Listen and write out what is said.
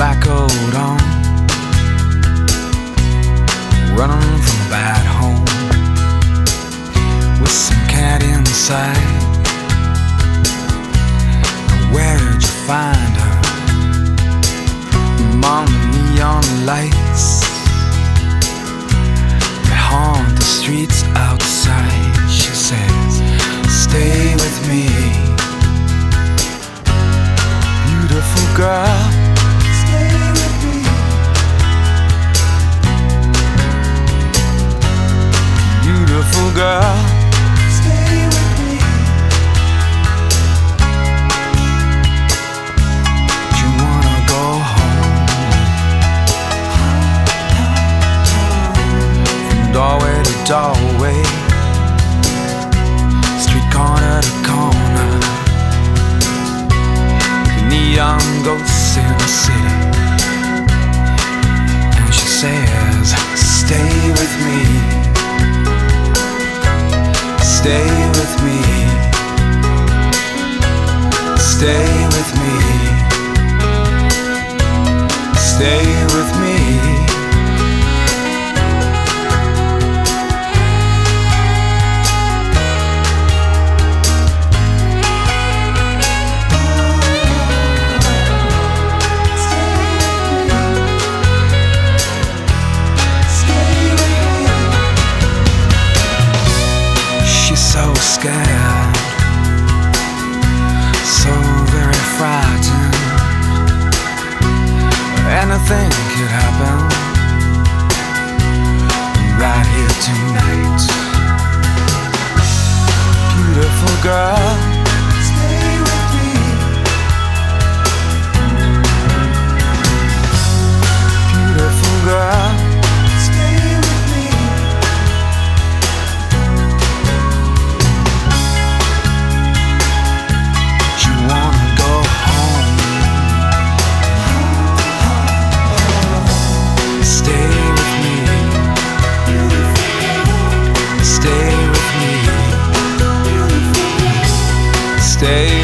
black coat on, running from a bad home, with some cat inside. Where'd you find her? Among the neon lights that haunt the streets outside. She says, stay with me, beautiful girl. Stay with me, beautiful girl. Stay with me. Do you wanna go home? From doorway to doorway, street corner to corner, the neon ghosts in the city. And she says, stay with me, stay with me, stay with me, stay with me. So scared, so very frightened. Anything could happen right here tonight. Beautiful girl, stay with me. Beautiful girl, stay with me. Stay